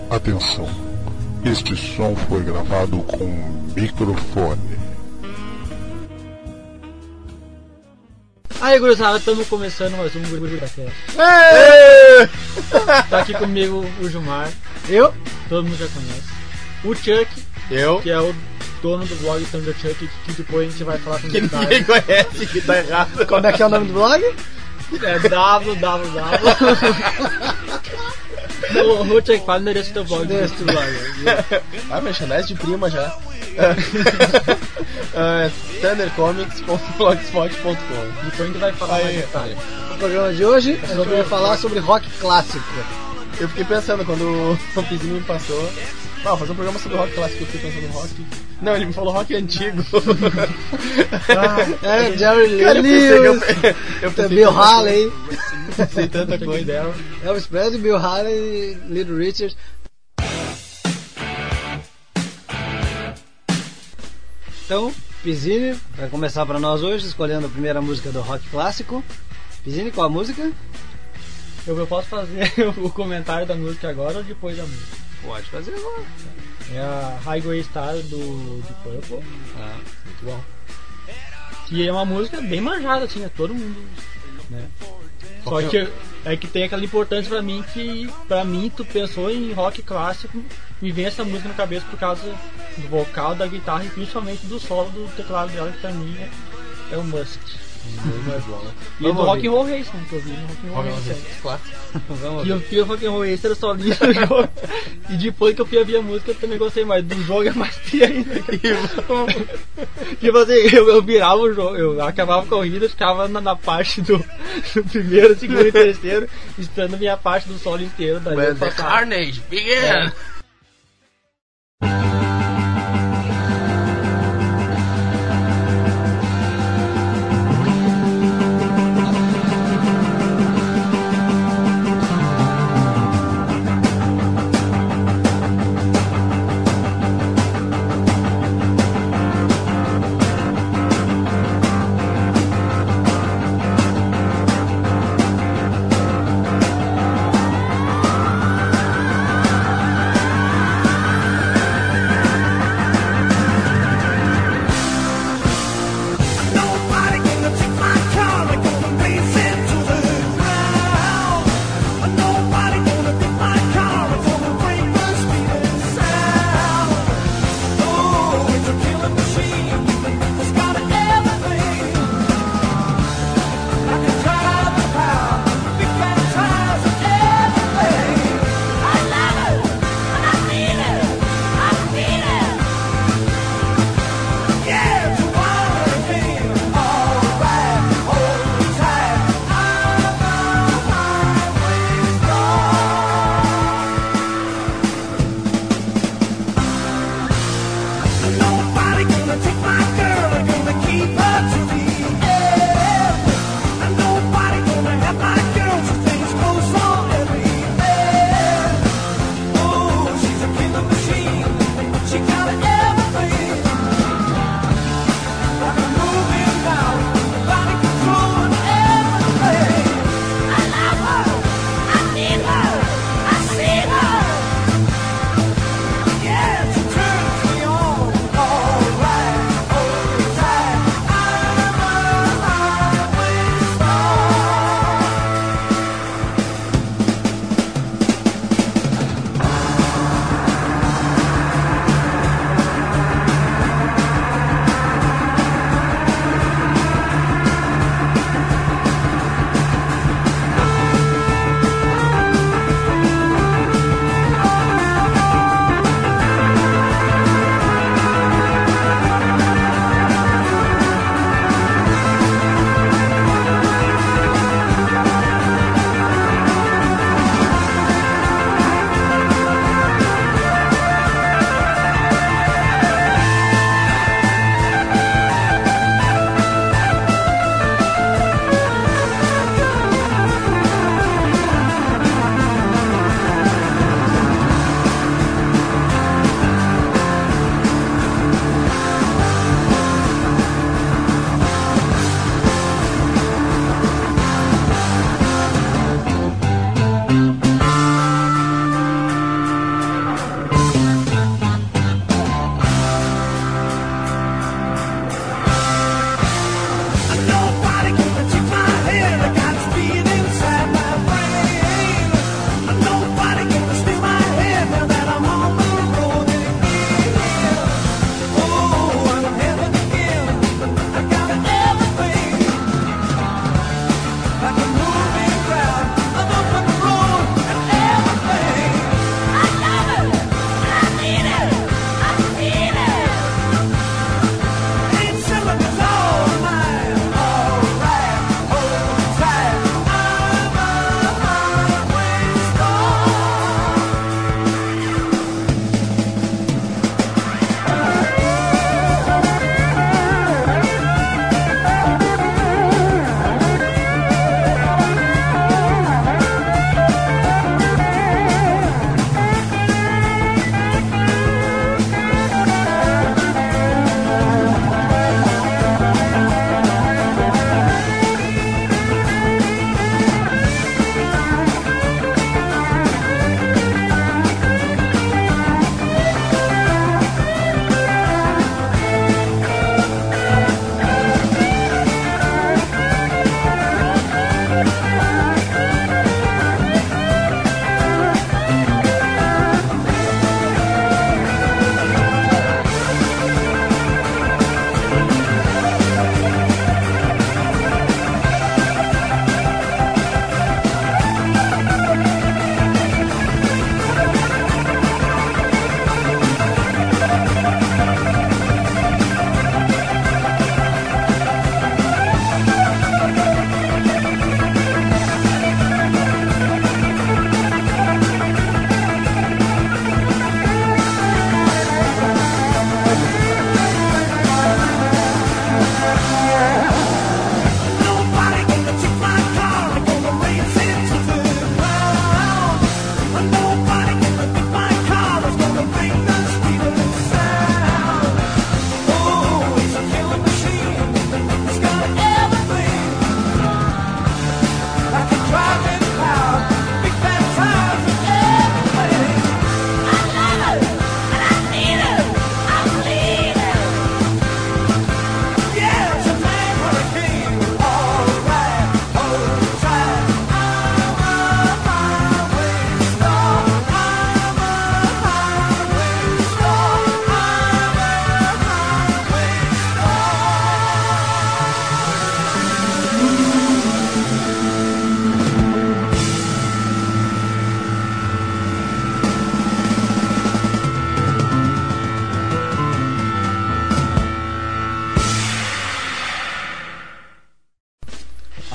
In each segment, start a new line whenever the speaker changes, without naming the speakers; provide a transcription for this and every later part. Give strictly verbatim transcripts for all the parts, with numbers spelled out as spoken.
Atenção, este som foi gravado com microfone.
Aí, gurizada, estamos começando mais um GuridaCast. Tá aqui comigo o Gilmar.
Eu?
Todo mundo já conhece. O Chuck.
Eu?
Que é o dono do blog Thunder Chuck, que depois a gente vai falar com
que ninguém conhece, que tá errado.
Como é que é o nome do blog?
É www. O Chuck, fala o endereço do teu blog.
Endereço do blog.
Ah, merchandise de prima já. uh, thunder comics ponto blogspot ponto com.
Depois a gente vai falar
aí,
mais detalhes.
No programa de hoje, a gente vai falar sobre rock clássico.
Eu fiquei pensando, quando o Pizinho me passou, ah, fazer um programa sobre rock clássico, eu fiquei pensando no rock. Não, ele me falou rock antigo.
Ah, é, Jerry
Cara,
Lewis,
eu pensei,
Bill Haley,
pensei tanta coisa dela.
Elvis Presley, Bill Haley, Little Richard. Então, Pizzini vai começar para nós hoje, escolhendo a primeira música do rock clássico. Pizzini, qual a música?
Eu, eu posso fazer o comentário da música agora ou depois da música?
Pode fazer agora.
É a Highway Star do de Purple.
Ah, muito bom.
Que é uma música bem manjada, assim, é todo mundo, né? Só que é que tem aquela importância pra mim que, pra mim, tu pensou em rock clássico, me vem essa música na cabeça por causa do vocal, da guitarra e principalmente do solo do teclado dela, que pra mim é, é o must.
Mais bom, né?
E do Rock and Roll Racing, que eu vi no Rock and Roll Racing.
Claro.
Que eu vi o Rock and Roll Racing, era só lindo no jogo. E depois que eu fui ouvir a música, eu também gostei mais. Do jogo é mais pia ainda. Tipo assim, eu, eu virava o jogo, eu acabava a corrida, ficava na, na parte do, do primeiro, segundo e terceiro, esperando a minha parte do solo inteiro. Daí
When the carnage began! É.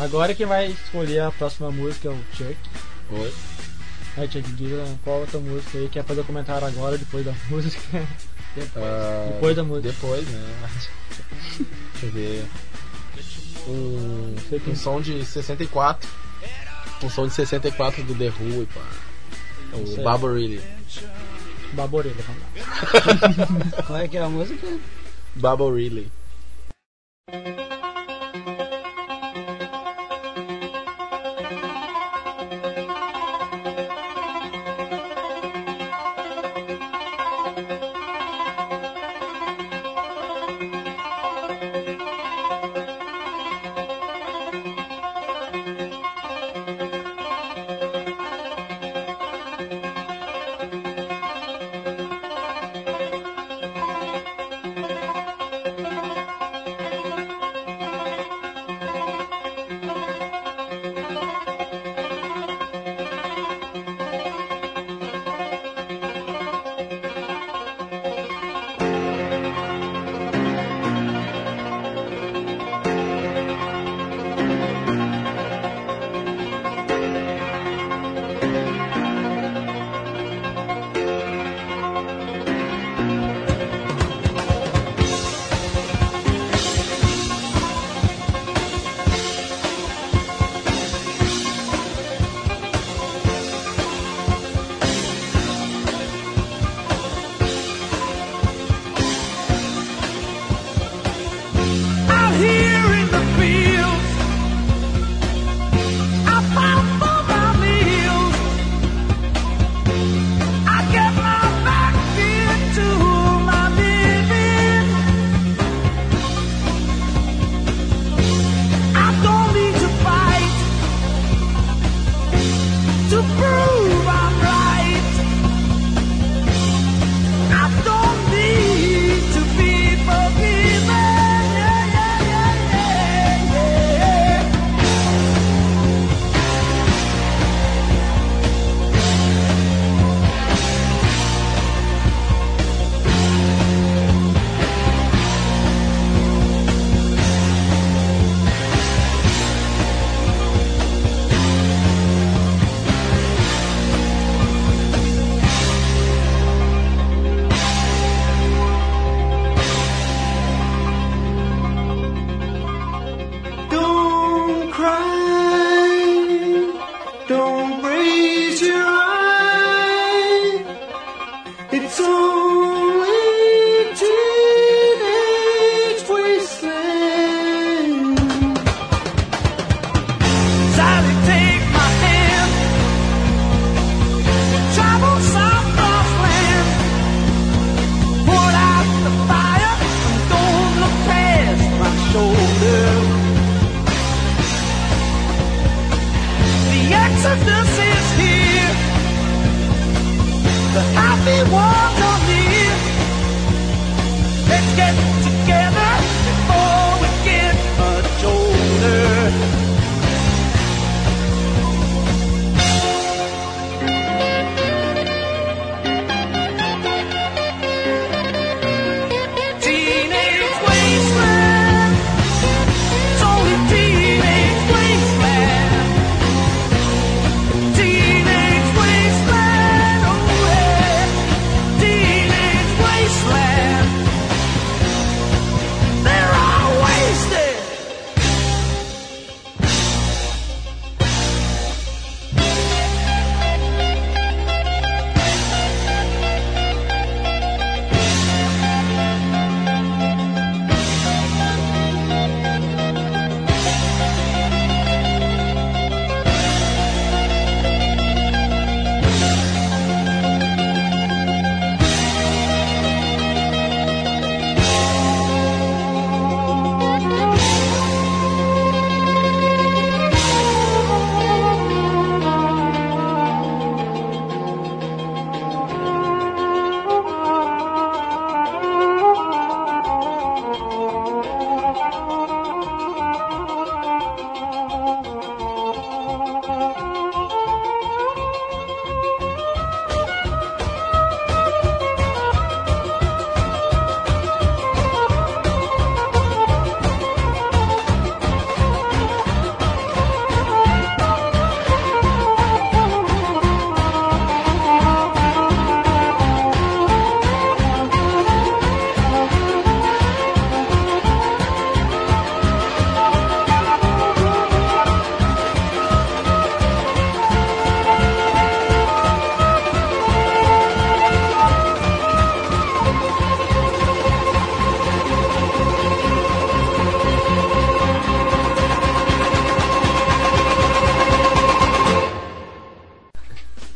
Agora quem vai escolher a próxima música é o Chuck.
Oi.
Aí, Chuck, diga qual outra música aí, quer fazer comentário agora, depois da música?
Depois,
depois da música.
Depois, né? Deixa eu ver. Um, um som de sessenta e quatro. Um som de sessenta e quatro do The Who, pá. O Barbarelli.
Barbarelli, vamos lá.
Qual é que é a música?
Barbarelli.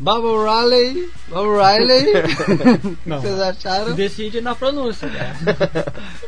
Bubble Riley. Bubble Riley. O que
Não.
vocês acharam?
Decide na pronúncia, cara.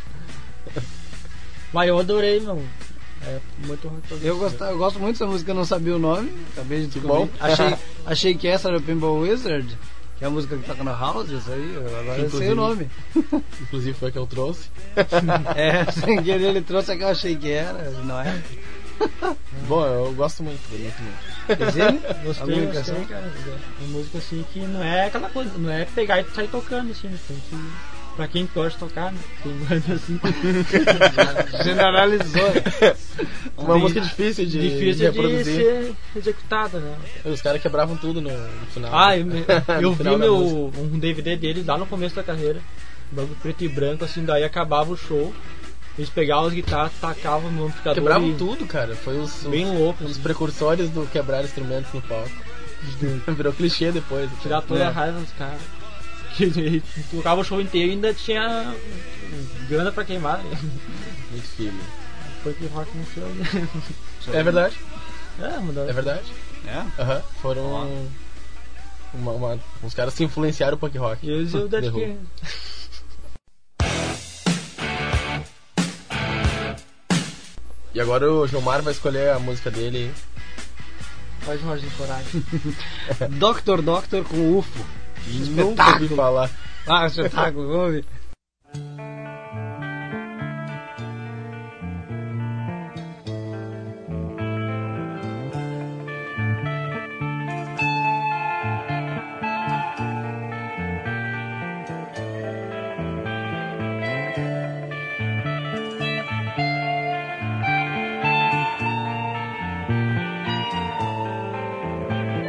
Mas eu adorei, meu. É muito rock progressivo.
Eu, gosto, eu gosto muito dessa música, eu não sabia o nome. Acabei de descobrir.
bom.
Achei, achei que essa era o Pinball Wizard, que é a música que toca no House, isso aí. Agora eu sei o nome.
Inclusive foi a que eu trouxe.
É, sem querer ele trouxe a que eu achei que era, não é?
Bom, eu gosto muito, muito, muito.
Pizzini?
Gostei,
A música
gostei,
assim?
cara. É uma música assim que não é aquela coisa, não é pegar e sair tocando assim, né? Tem que. Pra quem gosta de tocar, né? Tem banda assim.
Generalizou.
Uma
Tem-
música difícil de, de
Difícil de
reproduzir.
ser executada, né?
Os caras quebravam tudo no, no final.
Ah, eu, me- eu
No
vi
final da
meu,
música.
um D V D deles lá no começo da carreira, bagulho preto e branco, assim, daí acabava o show, eles pegavam as guitarras, tacavam no amplificador
Quebravam
e
tudo, cara. Foi os, os,
bem louco,
os
assim,
precursores do quebrar instrumentos no palco. Virou clichê depois.
tirar toda
É.
a raiva dos caras. Que ele tocava o show inteiro e ainda tinha grana pra queimar. Né?
Muito filho.
Foi que rock não foi.
É verdade,
É, mudou.
é verdade.
É?
Aham. Foram. Uma, uma- os caras se influenciaram o punk rock.
E eles e o Dead
The Who.
Kennedy.
E agora o Gilmar vai escolher a música dele.
Faz Jorge Coragem.
Doctor Doctor com U F O.
Nunca ouvi falar.
Ah, espetáculo, vamos ver.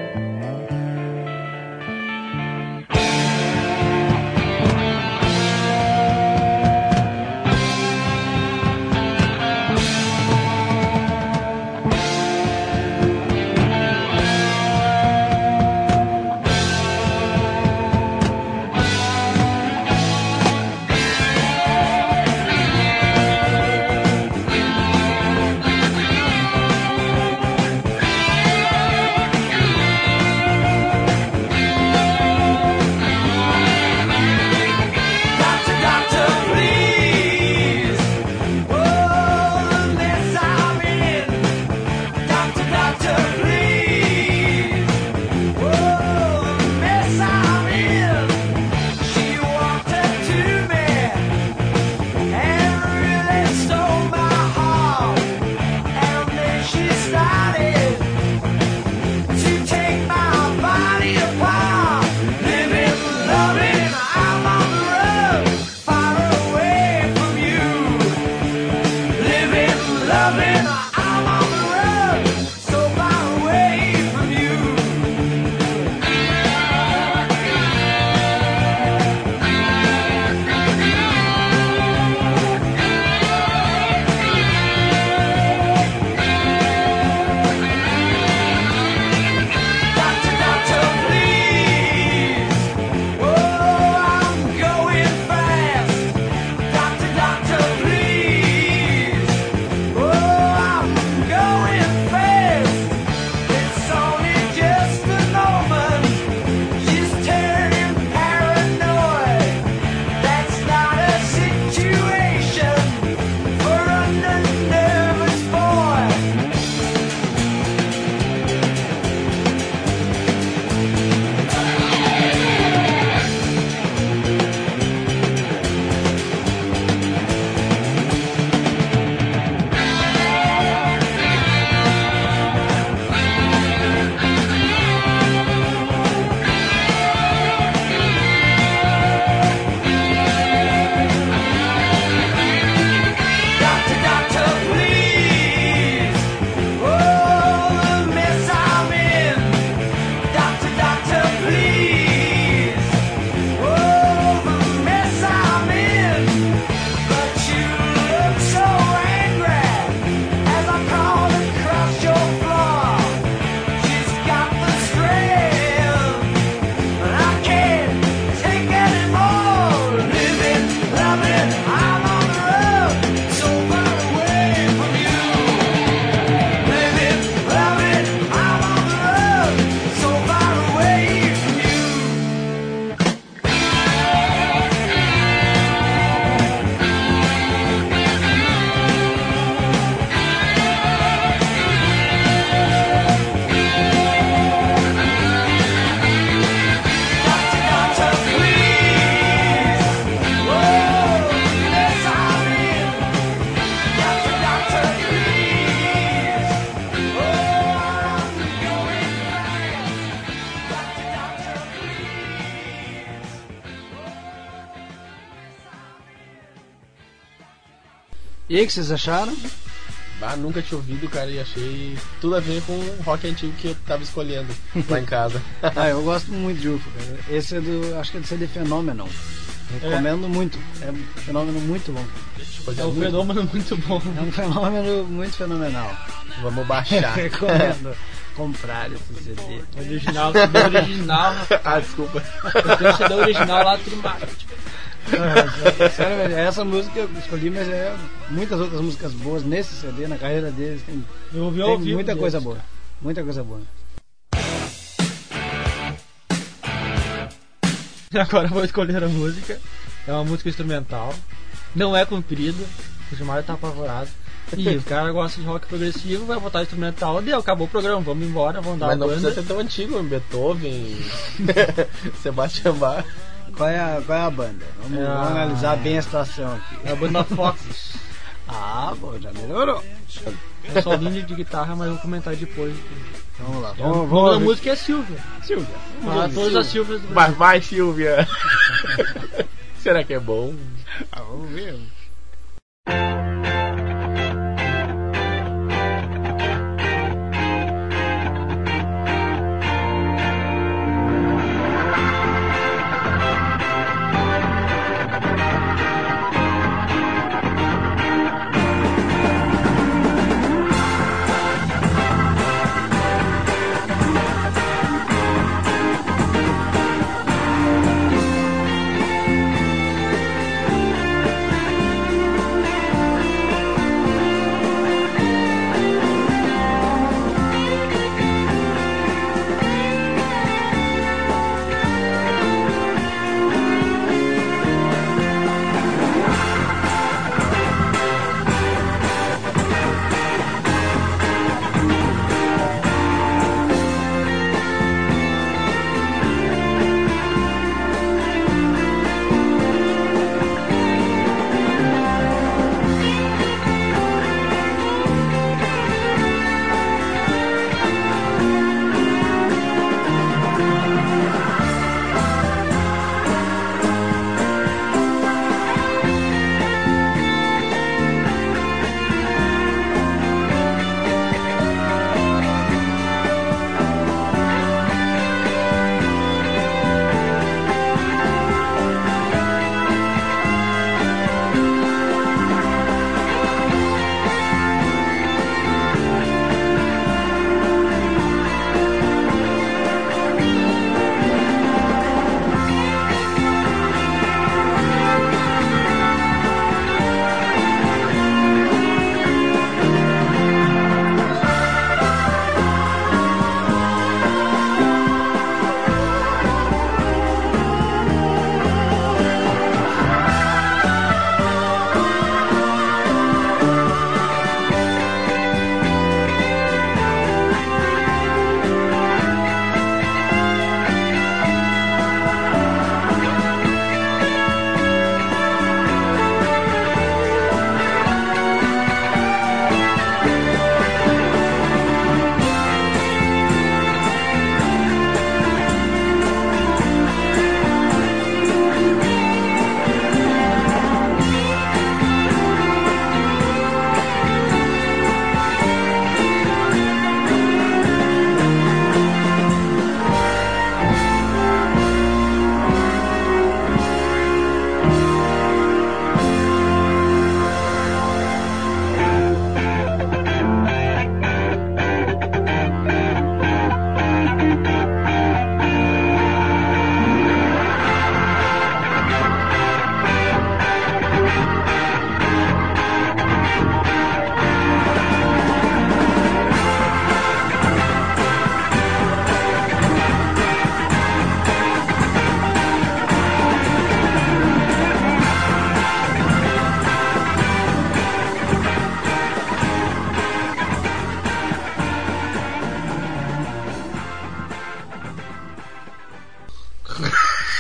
Thank
E aí, o que vocês acharam?
Ah, nunca tinha ouvido, cara, e achei tudo a ver com o rock antigo que eu tava escolhendo lá em casa.
Ah, eu gosto muito de U F O, cara. Esse é do, acho que é do C D Fenômeno. Recomendo é. muito. É um fenômeno muito bom.
É um fenômeno muito bom.
É um fenômeno muito fenomenal.
Vamos baixar.
Recomendo comprar esse C D.
Original, C D original.
Ah, desculpa.
Eu tenho o C D original lá, Trimac.
Ah, sério, velho, essa música eu escolhi, mas é muitas outras músicas boas nesse C D, na carreira deles. Tem,
eu ouvi
tem
ao vivo
muita
deles,
coisa
cara.
boa. Muita coisa boa.
Agora eu vou escolher a música. É uma música instrumental. Não é comprida. O Gilmar tá apavorado. E o cara gosta de rock progressivo, vai botar instrumental. Deu, acabou o programa, vamos embora, vamos dar
Mas
a
não
banda.
precisa ser tão antigo, Beethoven, Sebastian Bach.
Qual é a, qual é a banda? Vamos,
É a-
vamos analisar bem a situação aqui.
É a banda Fox.
Ah, bom, já melhorou.
É só linha de guitarra, mas eu vou comentar depois.
Vamos lá,
É,
vamos,
o nome
vamos
da
ouvir.
música é Silvia.
Silvia.
Ah, todas as Silvias do Brasil.
Mas vai, Silvia. Será que é bom?
Ah, vamos ver.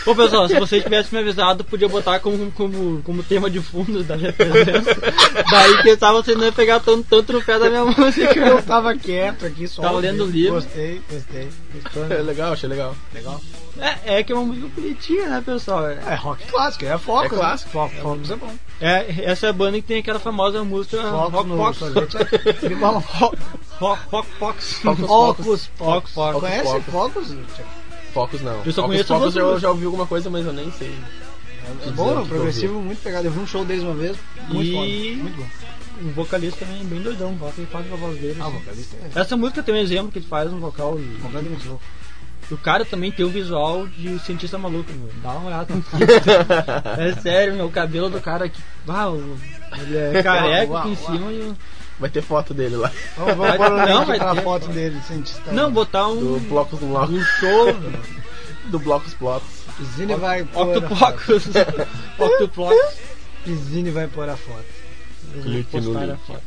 Ô pessoal, se vocês tivessem me avisado, podia botar como, como, como tema de fundo da minha presença. Daí que estava vocês não ia pegar tanto, tanto no pé da minha música.
Eu tava quieto aqui só.
Tava lendo o livro.
Gostei, gostei. Gostou,
É legal, achei legal.
Legal.
É, é que é uma música bonitinha, né, pessoal?
É rock clássico, é foco.
É clássico.
Foco, Focus é bom.
É, essa é a banda que tem aquela famosa música
Focus
Rock
no
Fox.
sorvete é tudo bom.
Rock Rock Fox.
Focus, Focus.
Focus.
Conhece
Focus.
Focus?
Focus não.
Eu só
Focus,
conheço
Focus
duas
eu
músicas.
já ouvi alguma coisa, mas eu nem sei.
É
dizer
bom,
o
é
que
progressivo, muito pegado. Eu vi um show deles uma vez, muito
E-
foda, muito bom.
O vocalista também é bem doidão, bota ele faz a voz dele.
Ah, o
assim.
vocalista é
Essa música tem um exemplo que ele faz um vocal e
completamente louco.
o cara também tem o visual de cientista maluco, meu. Dá uma olhada no clipe. É sério, meu, o cabelo do cara aqui. Uau, ele é careca
Uau,
aqui em
uau.
cima e.
Vai ter foto dele lá.
Vamos, vamos
Vai-
pôr o
não,
link
vai
pra
ter.
foto dele, cientista.
Não, botar
Do
um.
Blocos do Blocos.
Um show.
Do Blocos Blocos.
Pizzini vai pôr a foto.
Octopocos. Octopocos.
Pizzini vai pôr a foto.
Eu vou
Clique no
postar a
link.
foto.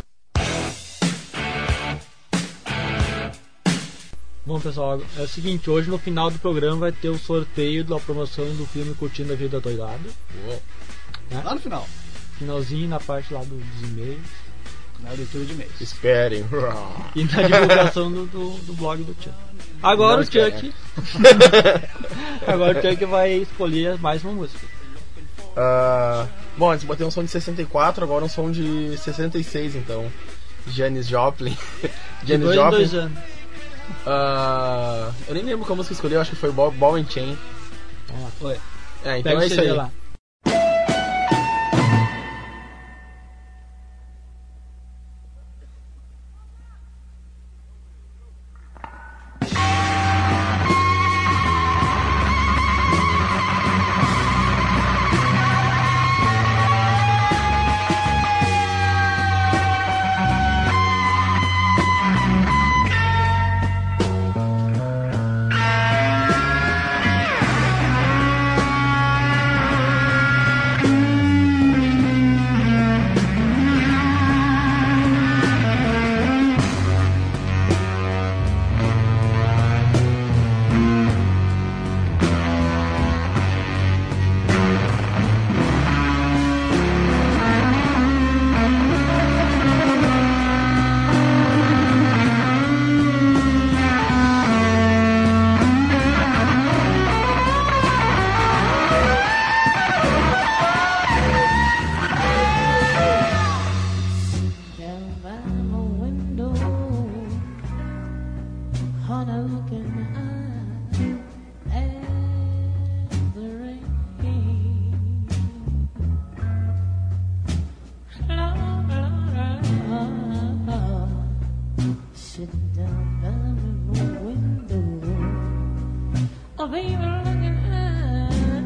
Bom pessoal, é o seguinte, hoje no final do programa vai ter o sorteio da promoção do filme Curtindo a Vida Doidada.
Lá no final.
Finalzinho na parte lá do- dos e-mails
Na leitura de e-mails.
Esperem.
e na divulgação do, do, do blog do Chuck. Agora
Não
o Chuck. Agora o Chuck vai escolher mais uma música.
Ah, bom, antes botei um som de sessenta e quatro, agora um som de sessenta e seis, então. Janis Joplin.
De
Janis
dois em
Joplin.
dois anos.
Ah, eu nem lembro qual música eu escolhi, eu acho que foi Ball, Ball and Chain.
Vamos lá, foi.
É, então
Pega
é
o
isso
C D
aí.
lá.
Down by my window, honey looking out at the rain. Sitting down by my window, oh baby looking out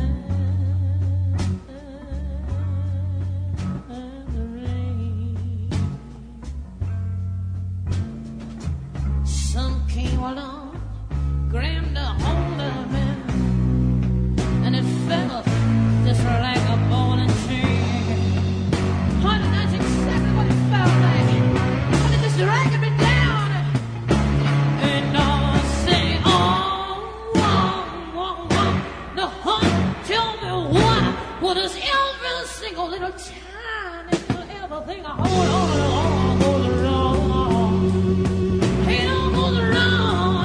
at the rain. Some came along, grabbed a hold of me, and it felt just like a ball and chain. Honey, that's exactly what it felt like. Honey, just dragging me down. And I say, oh, oh, oh, oh. No, honey, tell me why. What is every single little tiny little everything I hold on, on, goes wrong. Hey, don't goes wrong,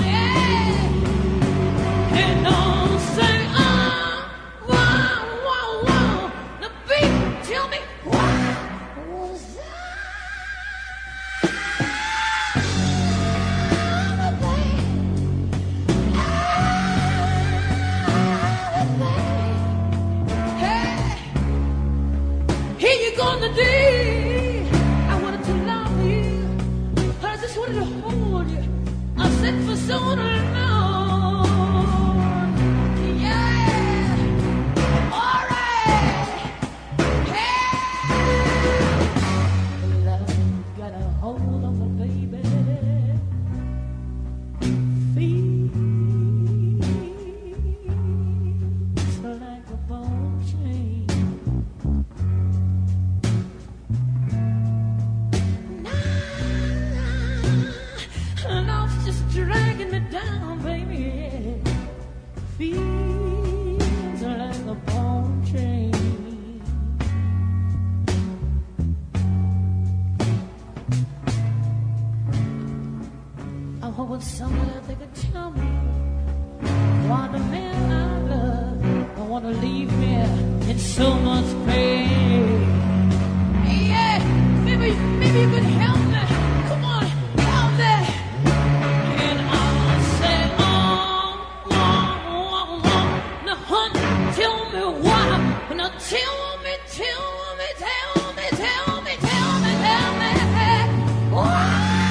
yeah. And don't say, oh, wow, wow, wow. Now, baby, tell me why was Here you go today. I wanted to love you, but I just wanted to hold you. I said for so long. Yeah. All right. Hey. Love got a hold on me, baby. Feels like a ball chain. Love's just dragging me down. What would somebody they could tell me? Why the man I love don't wanna leave me in so much pain? Yeah, maybe, maybe you could help me. Come on, help me. And I'll say, oh, oh, oh, oh. Now, honey, tell me why. Now, tell me, tell me, tell me, tell me, tell me, tell me why.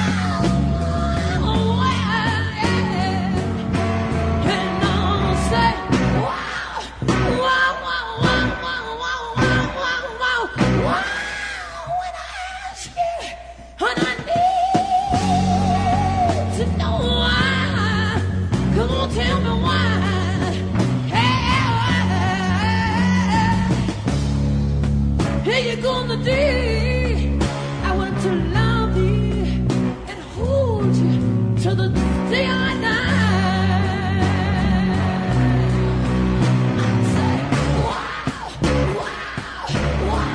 Tell me why. Hey, you're gonna do. I want to love you and hold you till the day I die. I say, wow, wow, wow.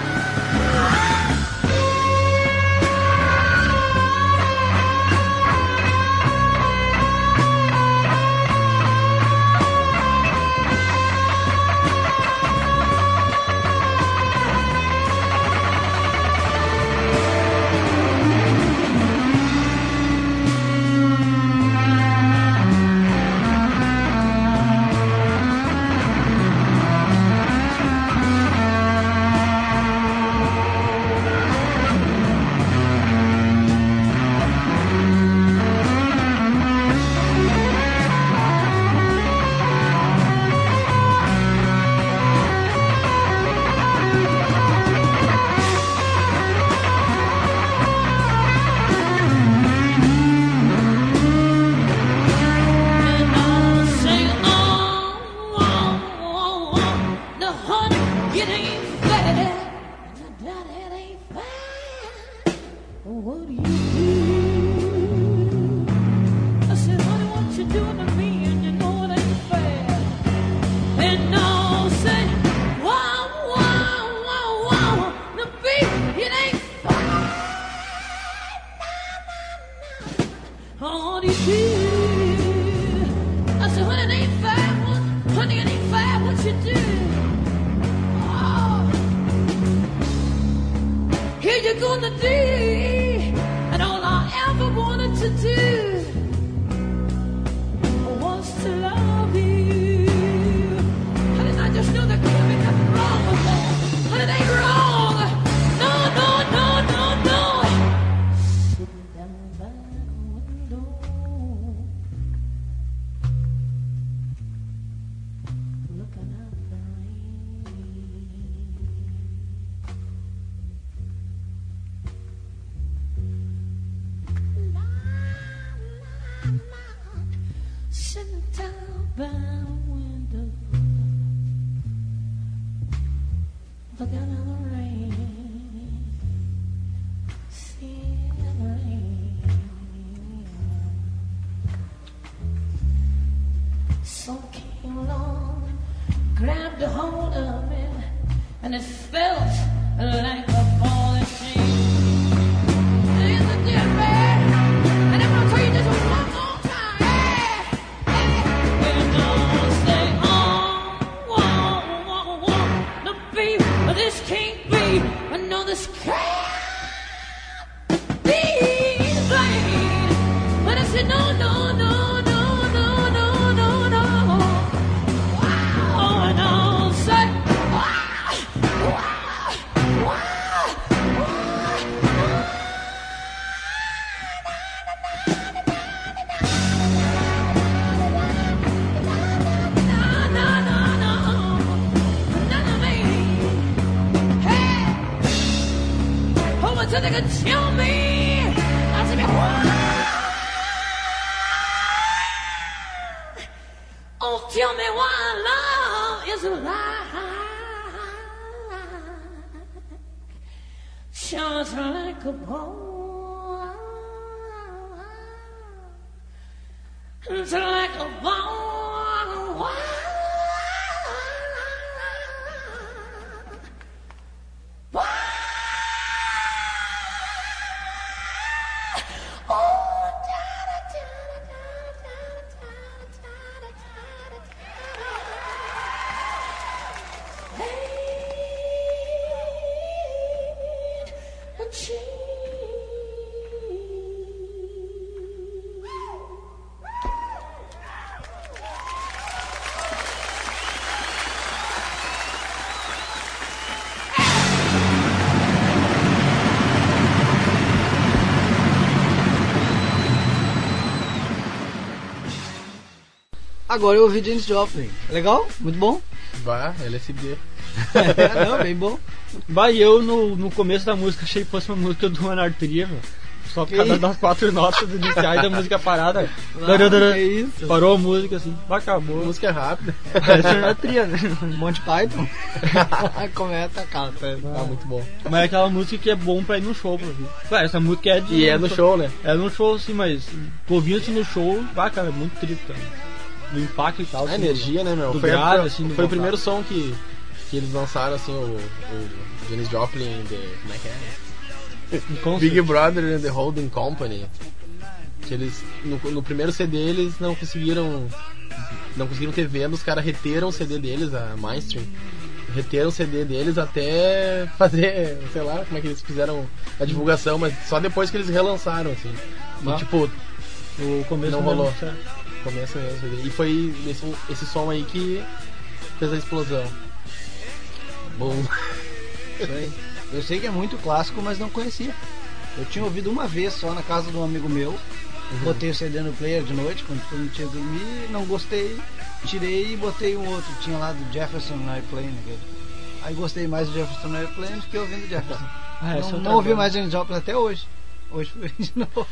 Agora eu ouvi Janis Joplin. Legal? Muito bom?
Bah, L S D.
É, não, bem bom.
Bah, e eu no, no começo da música achei que fosse uma música do Anartria, velho. Só por causa
Que
das quatro notas iniciais da música parada.
Ah, que isso?
Parou a música assim, bah,
A
acabou.
música é rápida.
Parece Anartria, né?
Monty Python. Começa a casa.
Ah, muito bom.
Mas é aquela música que é bom pra ir no show, pra ouvir. Claro, essa música é de.
E é no show, né?
É no show, sim, mas tu ouvindo assim no show, bah, cara, é muito triste também. Do impacto e tal.
A
assim,
energia, né, meu?
do
Foi,
grave,
foi,
assim, do
foi o
vocal.
primeiro som que, que eles lançaram, assim, o, o Janis Joplin, the, como é que é?
Com
Big
certeza.
Brother and the Holding Company. Que eles, no, no primeiro C D, eles não conseguiram não conseguiram ter venda, os caras reteram o C D deles, a Mainstream. Reteram o C D deles até fazer, sei lá, como é que eles fizeram a divulgação, mas só depois que eles relançaram, assim.
Ah.
E, tipo,
O começo
Não
mesmo,
rolou.
certo?
começa mesmo. E foi esse, esse som aí que fez a explosão. Bom.
Isso aí. Eu sei que é muito clássico, mas não conhecia. Eu tinha ouvido uma vez só na casa de um amigo meu. Botei o C D no player de noite, quando eu não tinha dormir, não gostei, tirei e botei um outro. Tinha lá do Jefferson Airplane. Aquele. Aí gostei mais do Jefferson Airplane do que ouvindo Jefferson.
Ah, essa é
não
outra
não ouvi
banda.
mais Janis Joplin até hoje. Hoje foi de novo.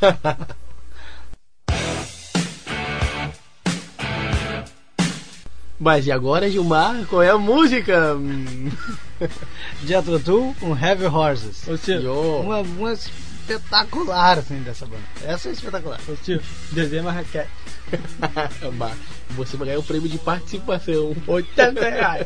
Mas e agora, Gilmar? Qual é a música?
Jethro Tull com Heavy Horses.
Ô tio,
Yo.
Uma, uma espetacular assim dessa banda. Essa é espetacular.
ô tio, desenha uma raquete.
Bah, Você vai ganhar o prêmio de participação.
oitenta reais.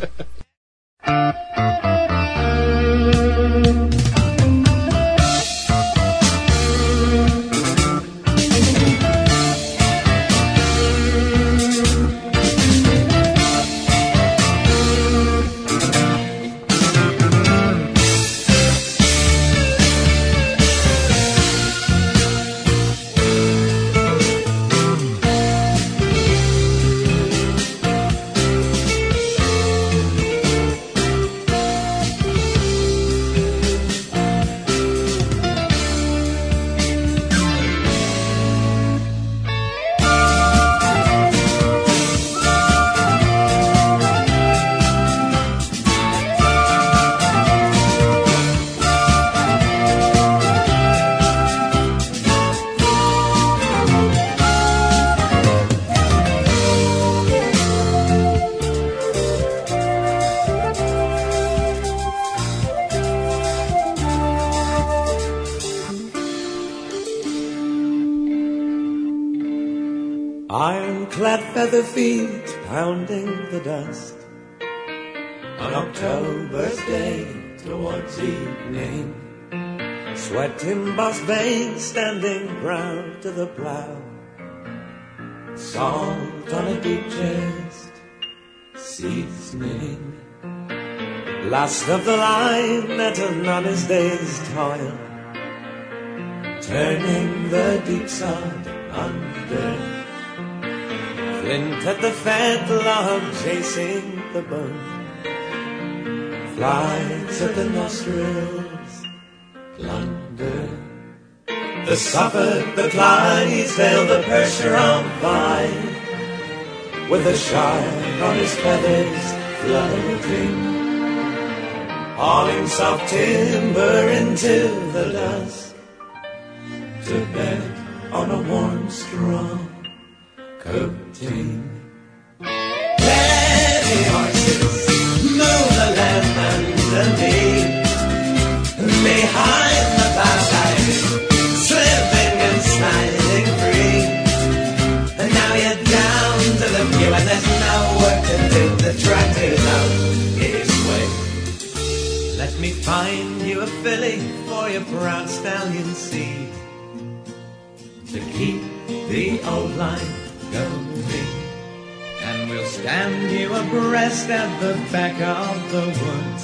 Ironclad feather feet pounding the dust on October's day towards evening. Sweat embossed veins standing proud to the plow. Salt on a deep chest, seasoning. Last of the line at an honest day's toil, turning the deep sod under. Flint at the fetlock chasing the bone. Flies at the nostrils, plunder. The Suffolk, the Clydesdale, the Percheron vine, with the Shire on his feathers floating, hauling soft timber into the dusk, to bed on a warm straw coating. Heavy horses move the land underneath, behind the back, slipping and sliding free. And now you're down to the view, and there's no work to do. The tractor's out his way. Let me find you a filly for your proud stallion seed, to keep the old line going, and we'll stand you abreast at the back of the woods,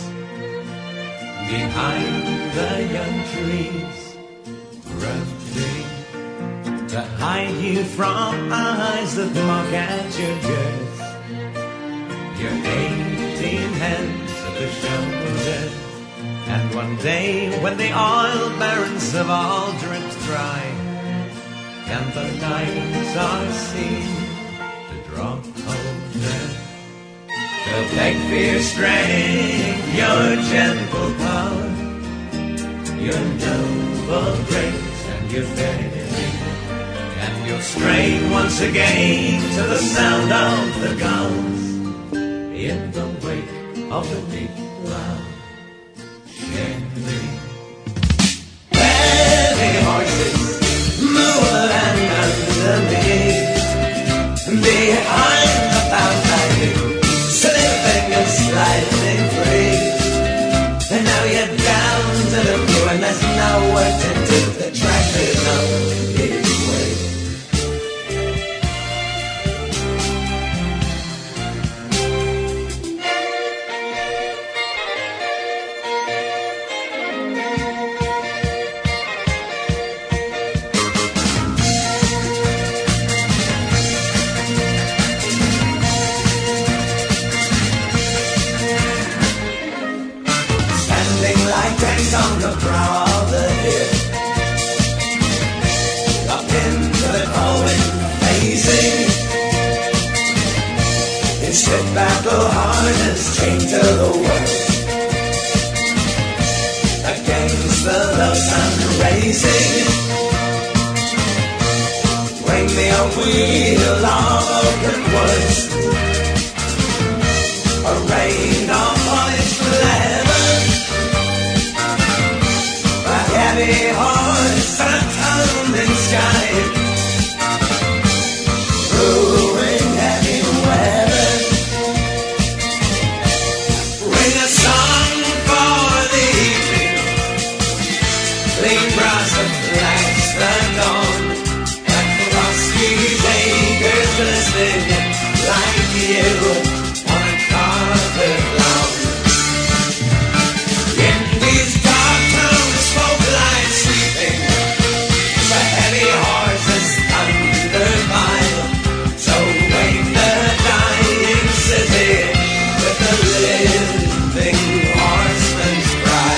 behind the young trees, roughly, to hide you from eyes that mock at your girth, your eighteen hands at the shoulder. And one day when the oil barrens have all dripped dry, and the nights are seen to strongholder to beg for your strength, your gentle power, your noble grace and your faith, and you'll strain once again to the sound of the guns in the wake of the deep cloud. Heavy horses move the land underneath, behind the fountain, slipping and sliding free. And now you're down to the blue, and there's nowhere to do. The track is on its way. On the brow of the hill, up into the cold facing, in stiff battle harness chained to the world, against the low sun racing, bring me a wheel of open woods, a rain of polished leather, heavy horse and a tumbling sky, brewing heavy weather. Ring a song for the evening, clean brass that flags the dawn, across these acres listening like you on a carpet lawn. In these dark towns, smoke lights sleeping, the heavy horses thunder by. So wake the dying city with the living horseman's cry.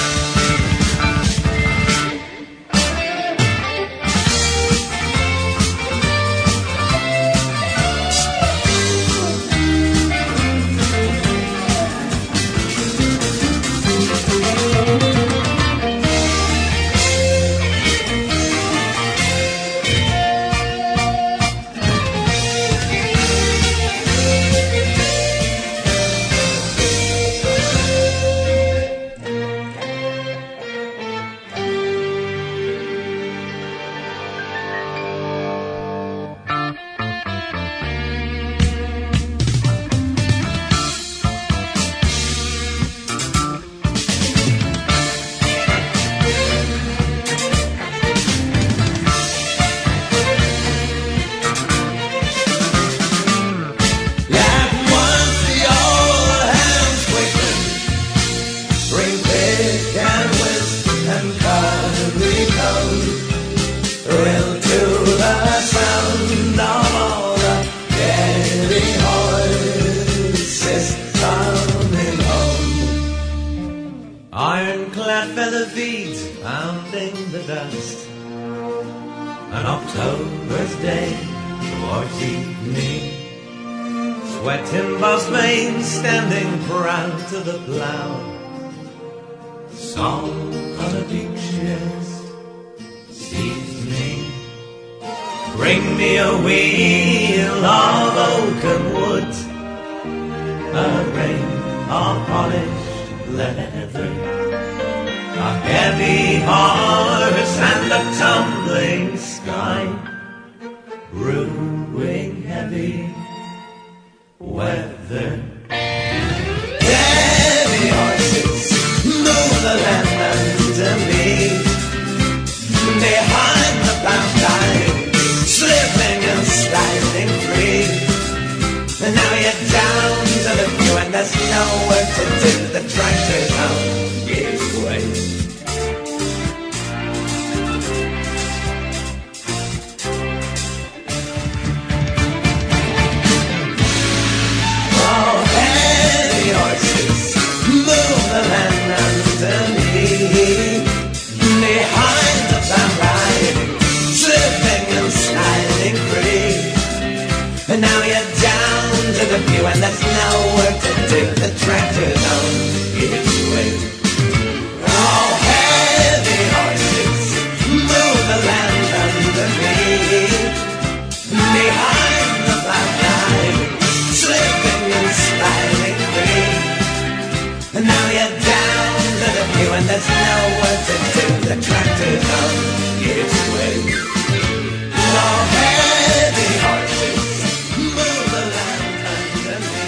Ironclad feather feet pounding the dust. An October's day towards evening. Sweat embossed veins standing proud to the plow. Song on a deep chest seasoning. Bring me a wheel of oaken wood, a ring of polished leather, a heavy horse and a tumbling sky, brewing heavy weather. Heavy horses move the land under me, behind the plough line, slipping and sliding free. And now you're down to the view and there's nowhere to do. The tractor's on its way. Oh, heavy horses move the land under me, behind the plough line, slipping and sliding free. And now you're down the view and there's no work to do. The tractor's on its way. Oh, heavy horses move the land under me. Behind the plow line, slipping and sliding free. And now you're down to the view and there's no work to do. The tractor's on its way. Oh, heavy horses move the land under me.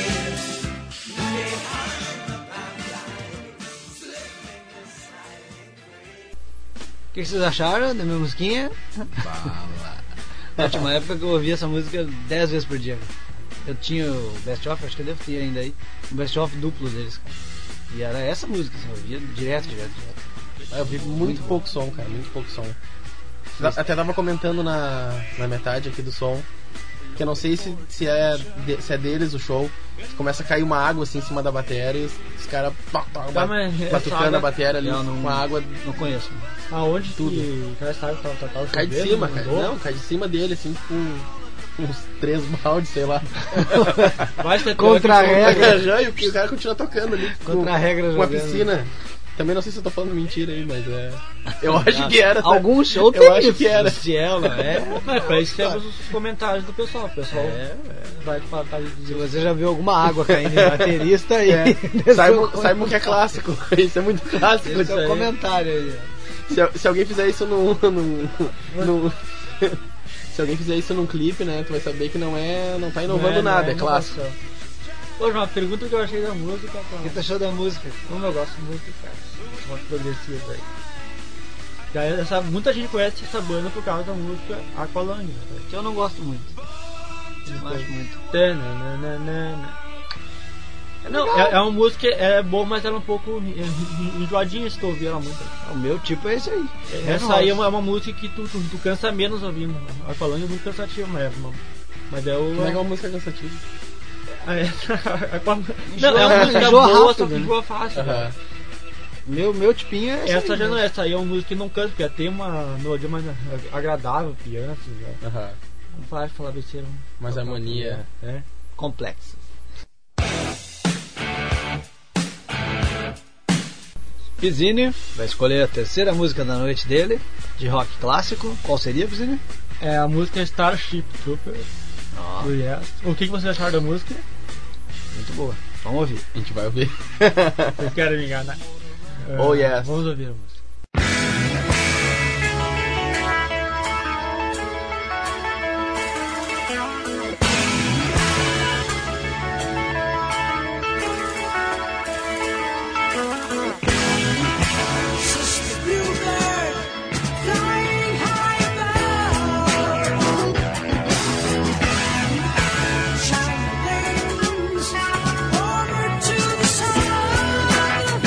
Behind the plow line, slipping and sliding free.
O que vocês acharam da minha musiquinha? Na última época que eu ouvia essa música dez vezes por dia. Eu tinha o Best Of, acho que eu devo ter ainda aí, o Best Of duplo deles, cara. E era essa música, assim, eu ouvia direto, direto, direto.
Eu vi muito, muito pouco som, cara, muito pouco som. Até tava comentando na, na metade aqui do som que eu não sei se, se, é, de, se é deles o show. Começa a cair uma água assim em cima da bateria e os, os caras
Tá, mas essa
batucando
água-
a bateria ali
Eu não-
com a água.
Não conheço.
Aonde
Tudo.
que o cara sabe que tá, tá, tá
Cai de
chovendo,
cima, cara.
inundou?
Não, cai de cima dele, assim, com uns três baldes, sei lá.
Vai ter
Contra a
que-
regra.
Já, e o, o cara continua tocando ali.
Contra a regra
com uma
jogando.
piscina. Também não sei se eu tô falando mentira aí, mas é. Eu acho que era. tá?
Algum show
Eu
tem
acho
isso.
que era.
Se é, não é.
Mas pra isso temos os comentários do pessoal. O pessoal vai falar tá,
Se você já viu alguma água caindo em baterista aí.
É.
desse
Saibam,
seu-
saibam que é clássico. Isso é muito clássico.
Esse
Isso
é o
aí.
comentário aí.
Se, se alguém fizer isso num. num, num se alguém fizer isso num clipe, né? Tu vai saber que não é. Não tá inovando
Não é- não
nada,
é
é, clássico.
inovação. Hoje uma pergunta que eu achei da música,
O que
cara.
tu achou da música?
Como eu gosto muito, cara. Rock progressivo aí. E aí, essa, muita gente conhece essa banda por causa da música Aqualung. Né?
Que eu não gosto muito. Não acho muito.
Tananana. Não, é, é uma música, é boa, mas ela é um pouco en- enjoadinha se tu ouvir ela muito.
O meu tipo é esse aí.
Essa aí é uma, é uma música que tu, tu, tu cansa menos ouvindo. Aqualung é muito cansativo, mas é uma- mas é o.
Como é que é uma música cansativa?
Ah, essa- Aqualung-
Enjoa-
Não, é uma música
enjoa
boa,
rápido,
só que
né?
enjoa fácil. cara.
Aham.
Meu, meu tipinho é esse
Essa
aí,
já
né?
não é, essa aí é uma música que não canta, porque tem uma melodia mais agradável, piano, assim, né?
Aham.
Não faz falar besteira. não.
Mais harmonia.
É.
Complexo. Pizzini vai escolher a terceira música da noite dele, de rock clássico. Qual seria, Pizzini?
É a música Starship Trooper
Ah,
do Yes. O que, que vocês acharam da música?
muito boa. Vamos ouvir.
A gente vai ouvir.
Vocês querem me enganar?
Oh,
Ah,
yes.
Vamos ouvir a música.
Sister Bluebird, flying high above, shining wings over to the sun.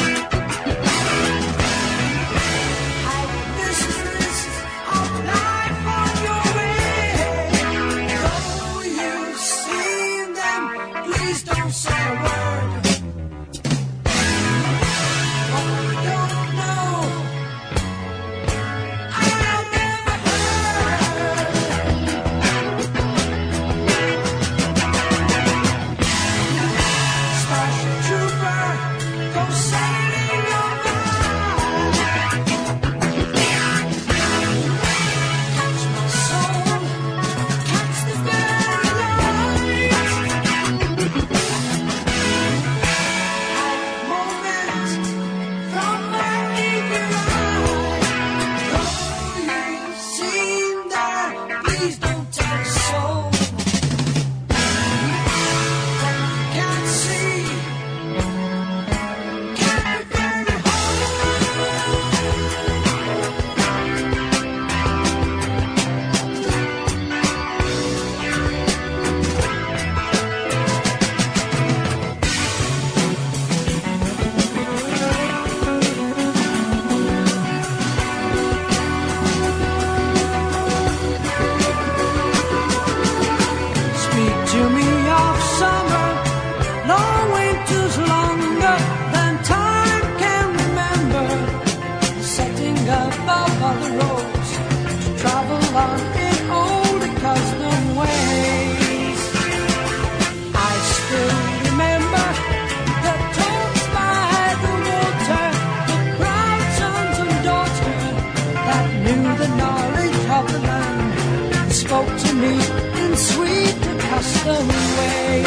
Hide whispers of life on your way, though you
other ways.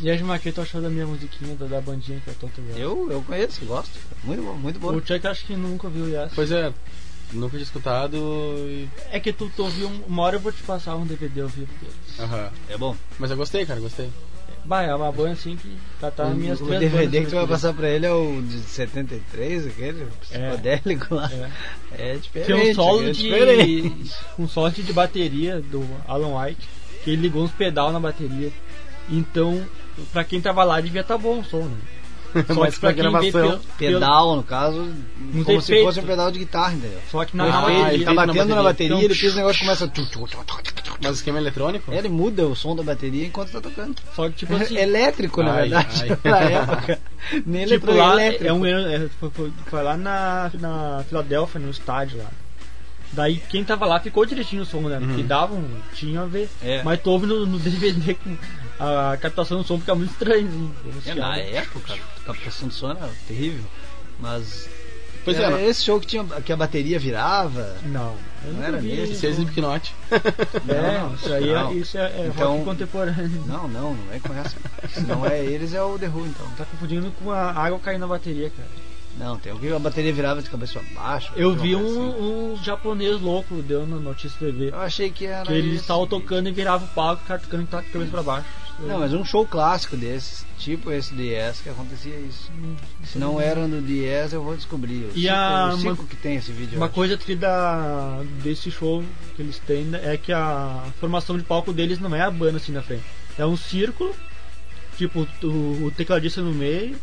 E a Gilmar, o que tu achou da minha musiquinha, da, da bandinha que eu tô tocando?
Eu, eu conheço, gosto. Muito bom, muito bom.
O Chuck acho que nunca ouviu Yes.
Pois é, nunca tinha escutado e...
É que tu, tu ouviu, um- uma hora eu vou te passar um D V D ao vivo deles.
Aham.
É bom.
Mas eu gostei, cara, gostei.
Bah, é uma banda assim que tá, tá
O,
nas minhas
o
três
D V D
bandas
que tu vai
preferidas.
passar pra ele é o de setenta e três, aquele psicodélico lá.
É.
É diferente.
Tem um solo
é
de.
diferente.
um solo de bateria do Alan White, que ele ligou uns pedal na bateria. Então, pra quem tava lá devia tá bom o som, né? Só
Mas
que pra
pra
quem vê
gravação,
pelo, pelo-
Pedal, no caso, como se
efeito.
fosse um pedal de guitarra, entendeu?
Só que na
Ah,
bateria.
ele
Tá
fez na
batendo na
bateria.
bateria,
Então,
ele fez o negócio começa a... tu, tu, tu, tu, tu, tu.
Mas esquema eletrônico?
Ele muda o som da bateria enquanto tá tocando.
Só que tipo assim.
Elétrico, na
Ai,
verdade,
ai.
na época. Nem
Tipo
eletrônico,
lá,
elétrico.
é um, é, foi, foi- foi lá na, na Filadélfia, no estádio lá. Daí quem tava lá ficou direitinho o som, né? Porque davam, tinha a ver.
É.
Mas tu ouve no, no D V D com a captação do som fica muito estranho. Assim,
É, na época, a captação de som era terrível. Mas.
Pois é,
era
não.
esse show que, tinha, que a bateria virava.
Não, eu
Não
nunca
era
vi
nesse,
isso.
Esse é Slipknot.
É,
Não,
isso aí
não.
é, isso é, é
Então-
rock contemporâneo.
Não, não, não é com essa. Se não é eles, é o The Who, então.
Tá confundindo com a água caindo na bateria, cara.
Não, tem o que a bateria virava de cabeça pra baixo.
Eu
alguma
vi
coisa assim.
um, um japonês louco, deu na notícia T V.
Eu achei que era.
Que eles
esse.
estavam tocando e virava o palco, o cara tocando e tá com a cabeça pra baixo.
Não, mas um show clássico desses, tipo esse do Yes, que acontecia isso. Se não era no D S, eu vou descobrir. O
E
Cico-
a-
o Cico
uma-
que tem esse vídeo. eu
Uma
acho.
coisa tri da, desse show que eles têm né, é que a formação de palco deles não é a banda assim na frente. É um círculo, tipo o, o tecladista no meio,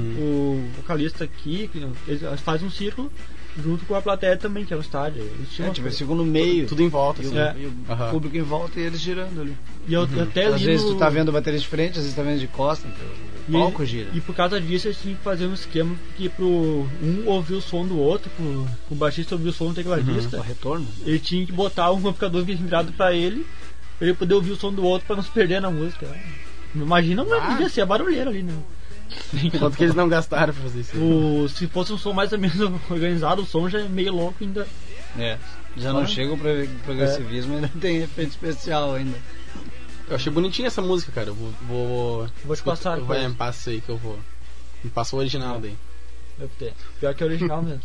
o vocalista aqui, que eles fazem um círculo junto com a plateia também, que é um estádio. Eles tinham
É,
uma
tipo, eles
coisa-
ficam no meio.
Tudo em volta,
E o,
assim.
É.
e o
Aham.
público em volta e eles girando ali.
E eu, eu até
Às
li
vezes
no-
tu tá vendo a bateria de frente, às vezes tá vendo de costa, então o
E-
palco gira.
E por causa disso eles tinham que fazer um esquema que pro um ouvir o som do outro, pro, pro baixista ouvir o som do tecladista,
O retorno.
ele tinha que botar um amplificador virado pra ele, pra ele poder ouvir o som do outro pra não se perder na música. Imagina como
Ah.
devia ser a barulheira ali, né?
Quanto que eles não gastaram pra fazer isso?
O, se fosse um som mais ou menos organizado, o som já é meio louco ainda.
É. Já não
Ah.
chega o pro- progressivismo, ainda tem efeito especial ainda.
Eu achei bonitinha essa música, cara. Eu vou. Vou,
Vou te passar
Vai,
depois.
me passa aí que eu vou. Me passa o original daí.
Deve ter. Pior que é original mesmo.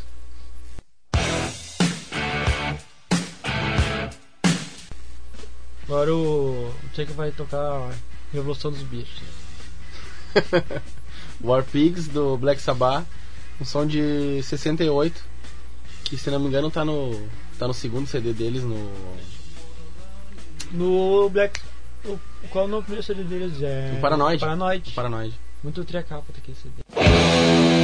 Agora o. O Tchek vai tocar Revolução dos Bichos.
War Pigs do Black Sabbath. Um som de sessenta e oito. Que se não me engano tá no. Tá no segundo C D deles no.
No Black. O, qual é o nome do primeiro C D deles? É.
O Paranoid.
Paranoid.
Paranoid.
Muito triacapa aqui esse C D.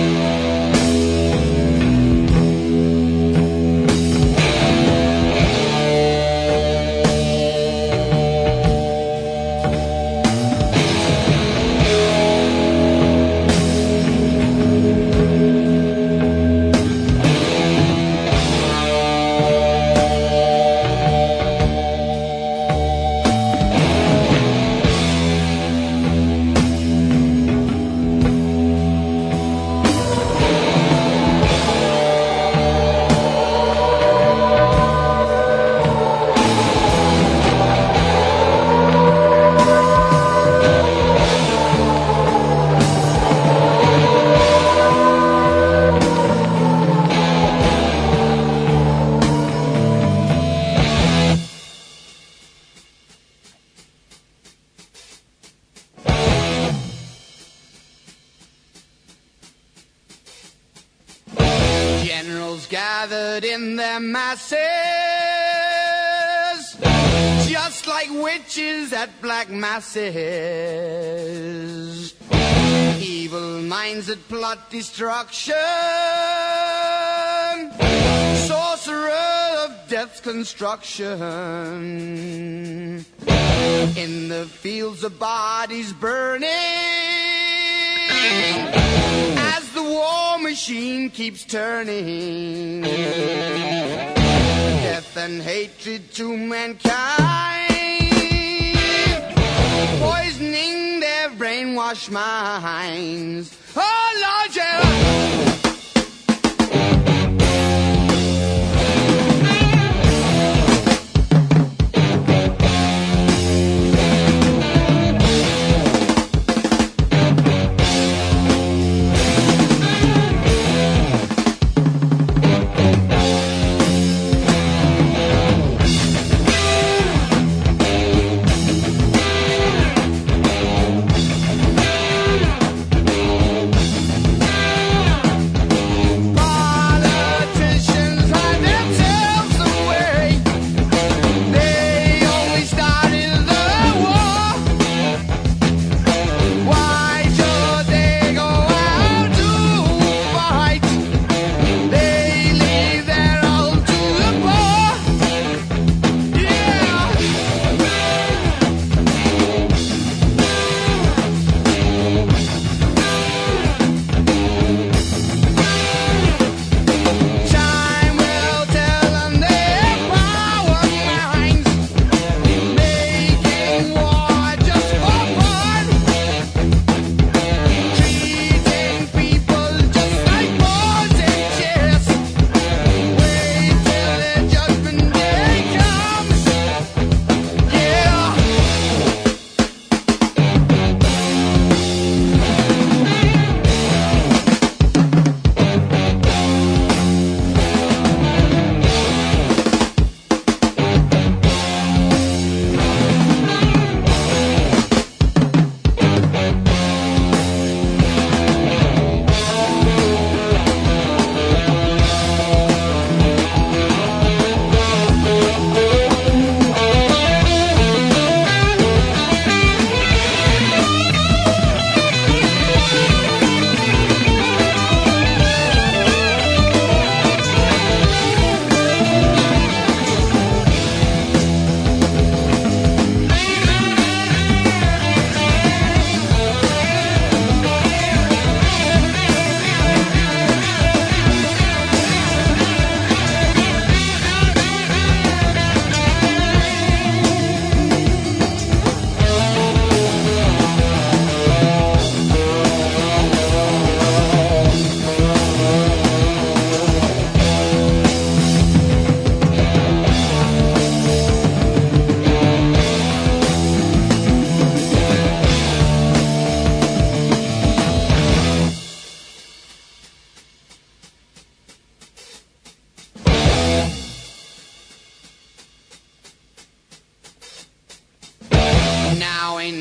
Generals gathered in their masses, just like witches at black masses. Evil minds that plot destruction, sorcerer of death's construction. In the fields of bodies burning, as the war machine keeps turning, death and hatred to mankind, poisoning their brainwashed minds. Oh Lord, yeah.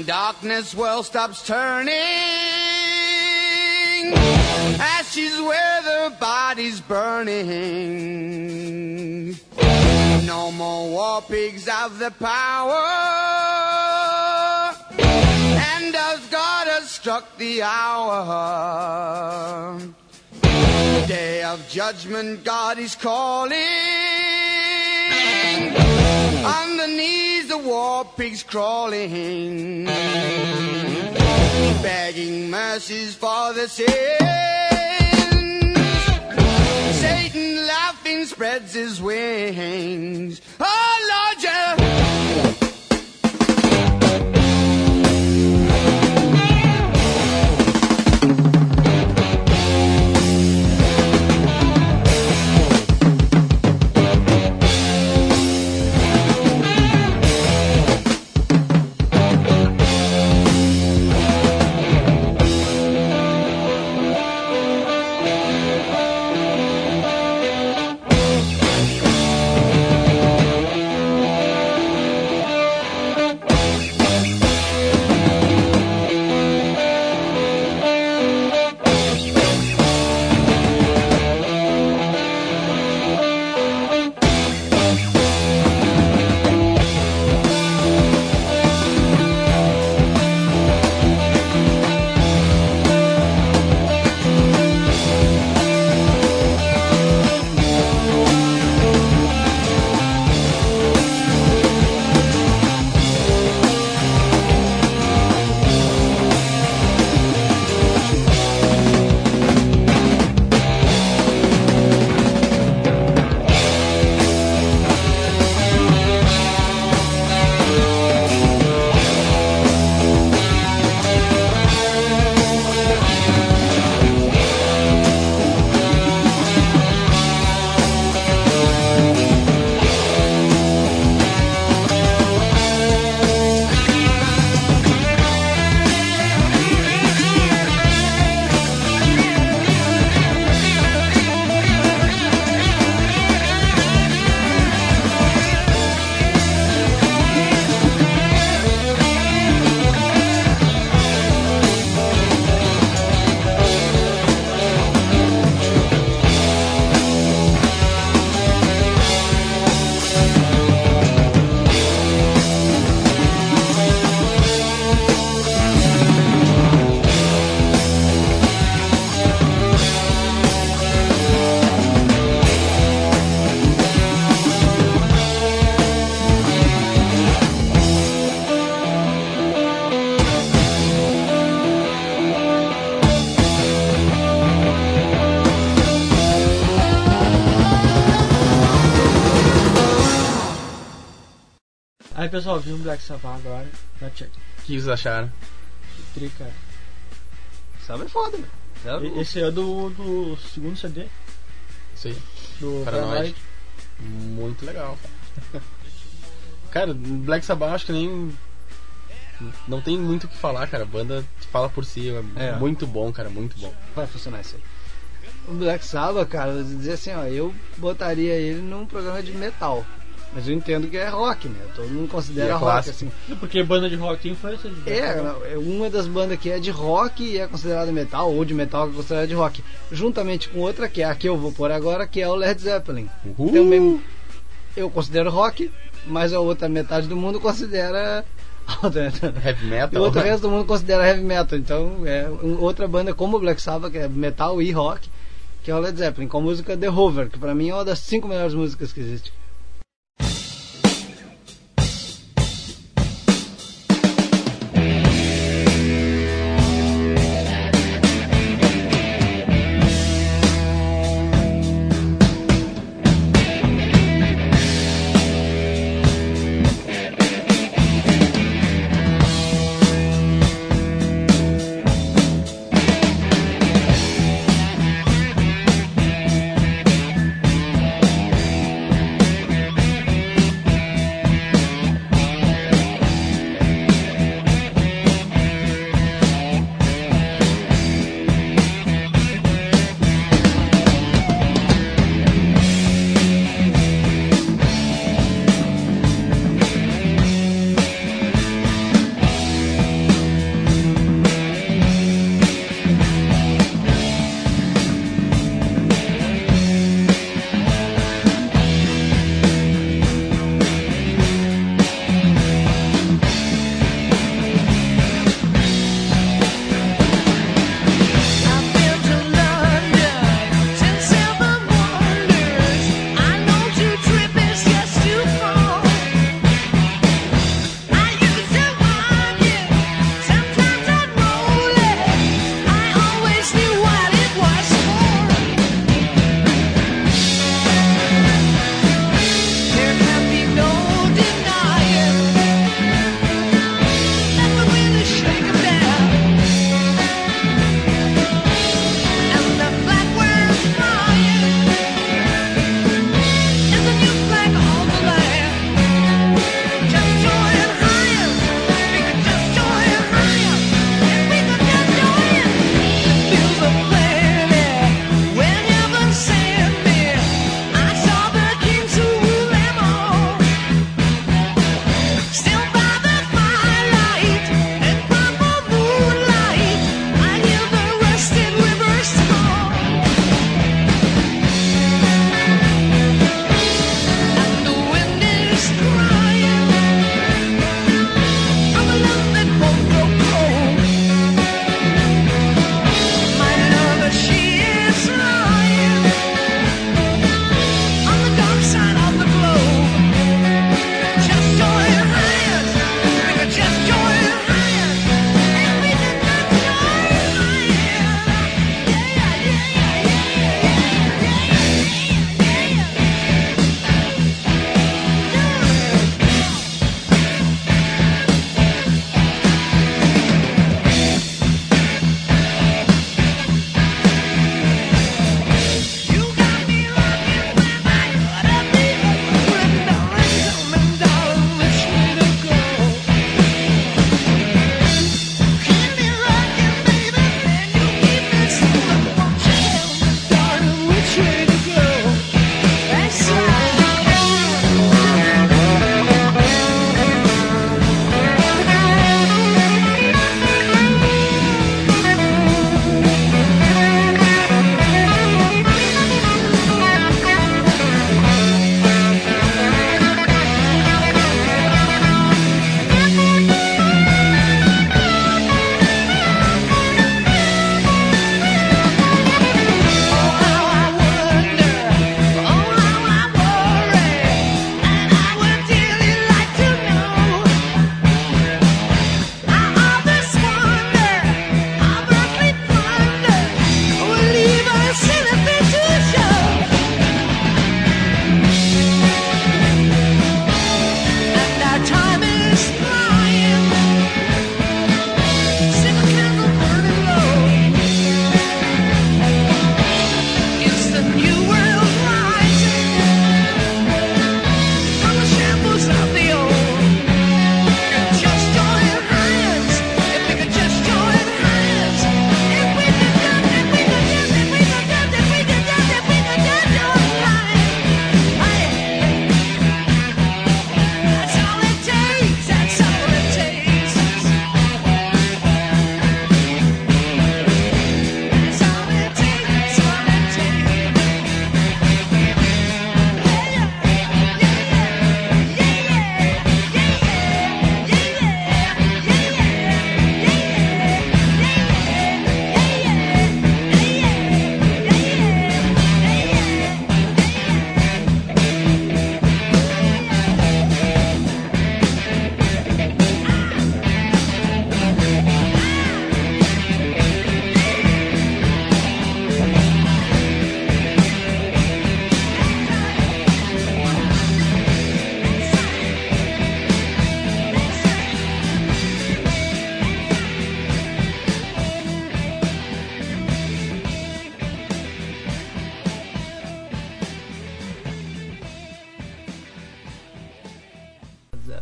darkness world stops turning, ashes where the body's burning. No more war pigs have the power, and as God has struck the hour, day of judgment God is calling. On the knees the war pigs crawling, begging mercies for the sins. Satan laughing spreads his wings. Oh Lord, yeah.
Aí pessoal, viu o Black Sabbath agora. Tá check.
O que vocês acharam?
Tri, cara.
Sabe é foda, velho.
E- Esse é do, do segundo C D
Isso aí.
do
Paranoid.
Paranoid.
Muito legal, cara. Cara, Black Sabbath acho que nem. Não tem muito o que falar, cara. A banda fala por si. É,
É.
muito bom, cara. Muito bom.
Vai funcionar isso aí. O Black Sabbath, cara, eu vou dizer assim, ó, eu botaria ele num programa de metal. Mas eu entendo que é rock, né? Todo mundo considera
E é
rock,
clássico.
assim.
Porque banda de rock tem influência de
É, é uma das bandas que é de rock e é considerada metal, ou de metal que é considerada de rock. Juntamente com outra, que é a que eu vou pôr agora, que é o Led Zeppelin.
Uhul.
Também eu considero rock, mas a outra metade do mundo considera...
Heavy
E
metal.
o outro resto do mundo considera heavy metal. Então é um- outra banda como o Black Sabbath, que é metal e rock, que é o Led Zeppelin, com a música The Hover, que pra mim é uma das cinco melhores músicas que existe.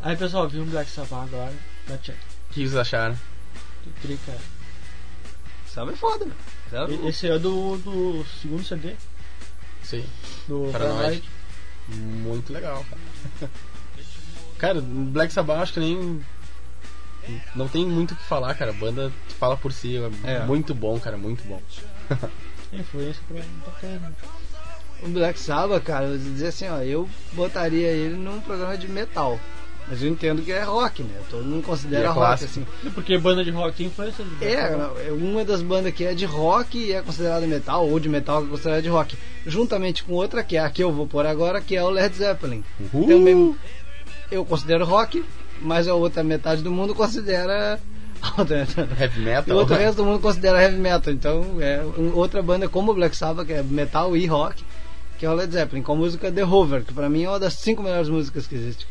Aí pessoal, viu um Black Sabbath agora. Dá check.
O que vocês acharam?
Tri, cara.
Sabe é foda, meu. Sabe?
E- Esse é do, do segundo C D
Sim.
do
Paranoid.
Paranoid.
Muito legal, cara. Cara, Black Sabbath acho que nem. Não tem muito o que falar, cara. A banda fala por si. É,
É.
muito bom, cara. Muito bom.
Influência pra bacana.
O Black Sabbath, cara, eu vou dizer assim, ó, eu botaria ele num programa de metal. Mas eu entendo que é rock, né? Todo mundo considera
E é
rock,
clássico.
assim.
Porque banda de rock tem influência de Black
É,
Sabbath.
é uma das bandas que é de rock e é considerada metal, ou de metal que é considerada de rock. Juntamente com outra, que é a que eu vou pôr agora, que é o Led Zeppelin.
Uhul.
Também eu considero rock, mas a outra metade do mundo considera... a outra metade-
Heavy
E
metal.
o outro resto do mundo considera heavy metal. Então é um- outra banda como o Black Sabbath, que é metal e rock, que é o Led Zeppelin, com a música The Hover, que pra mim é uma das cinco melhores músicas que existe.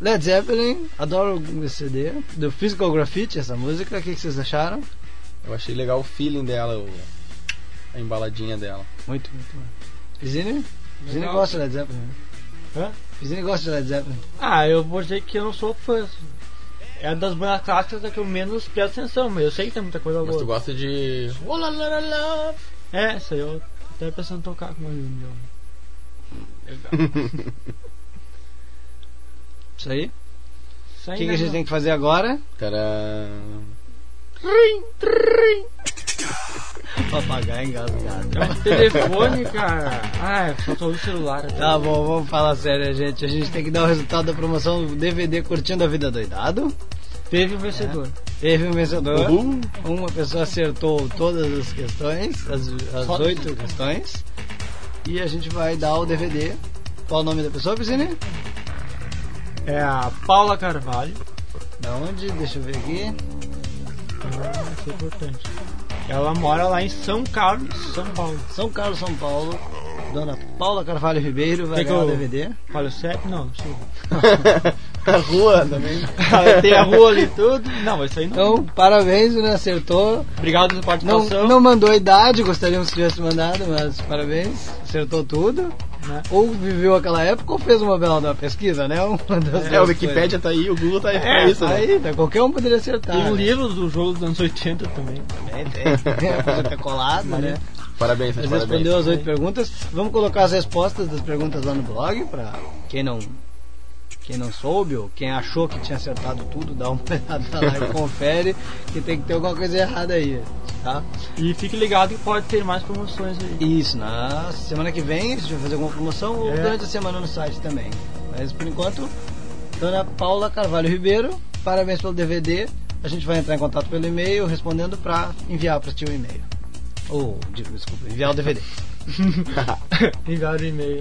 Led Zeppelin, adoro esse C D. Do Physical Graffiti, essa música, o que, que vocês acharam?
Eu achei legal o feeling dela, o, a embaladinha dela.
Muito, muito bom. Fizine? Fizine gosta de Led Zeppelin, né?
Hã?
Fizine gosta de Led Zeppelin.
Ah, eu vou dizer que eu não sou fã. É das bandas clássicas da que eu menos presto atenção, mas eu sei que tem muita coisa
Mas
boa.
tu gosta de... Oh, la, la, la, love.
É, essa aí eu até pensando em tocar com o meu. Legal.
Isso aí.
Isso
O
aí,
que, que
né,
a gente
meu?
tem que fazer agora?
Tcharam.
Papagaio engasgado.
É um telefone, cara. Ah, faltou o celular. Até.
Tá bom, vamos falar sério, gente. A gente tem que dar o resultado da promoção do D V D Curtindo a Vida Doidado.
Teve um vencedor.
Teve um vencedor.
Uhul.
Uma pessoa acertou todas as questões, as, as
Só-
oito questões. E a gente vai dar o D V D. Qual o nome da pessoa, Piscine?
É a Paula Carvalho.
Da onde? Deixa eu ver aqui.
Ah, isso é importante. Ela mora lá em São Carlos, São Paulo.
São Carlos, São Paulo. Dona Paula Carvalho Ribeiro vai
Tem que
ganhar o
eu-
D V D.
Fala o C E P? Não, não sei.
A rua também.
Tem a rua ali e tudo. Não, isso aí não.
Então, parabéns, né? Acertou.
Obrigado pela
Não,
participação.
não mandou a idade, gostaríamos que tivesse mandado, mas parabéns. Acertou tudo.
Né?
Ou viveu aquela época ou fez uma bela da pesquisa, né? Uma das
É,
duas
o Wikipedia tá aí, o Google tá aí pra
É,
isso, né?
Aí, tá, qualquer um poderia acertar.
Tem um
né?
livro do jogo dos anos oitenta também.
Tem, tem. Podia ter colado, né?
Parabéns,
Mas
parabéns.
respondeu as oito perguntas. Vamos colocar as respostas das perguntas lá no blog pra quem não, quem não soube ou quem achou que tinha acertado tudo, dá uma olhada lá e confere que tem que ter alguma coisa errada aí, tá?
E fique ligado que pode ter mais promoções aí.
Isso, na semana que vem a gente vai fazer alguma promoção ou
É.
durante a semana no site também. Mas por enquanto, Dona Paula Carvalho Ribeiro, parabéns pelo D V D. A gente vai entrar em contato pelo e-mail respondendo pra enviar para ti o e-mail. Ou, digo, desculpa, enviar o D V D.
Enviar o e-mail.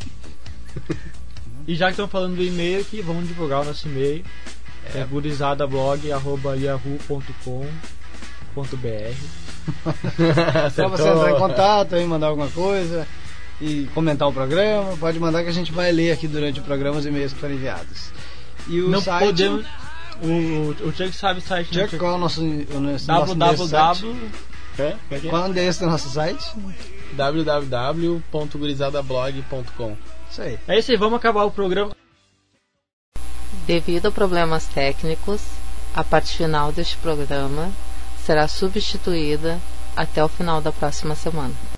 E já que estão falando do e-mail aqui, vamos divulgar o nosso e-mail. É, é gurizadablog arroba yahoo ponto com ponto br.
Só você entrar em contato aí, mandar alguma coisa e comentar o programa, pode mandar que a gente vai ler aqui durante o programa os e-mails que foram enviados. E o
Não
site...
podemos. O, o Chuck sabe o site, né?
Chuck, qual é o nosso, o nosso
w w
nosso
w
É?
Qual é o endereço do nosso site?
w w w ponto gurizadablog ponto com.
Isso aí.
É isso aí, vamos acabar o programa.
Devido a problemas técnicos, a parte final deste programa será substituída até o final da próxima semana.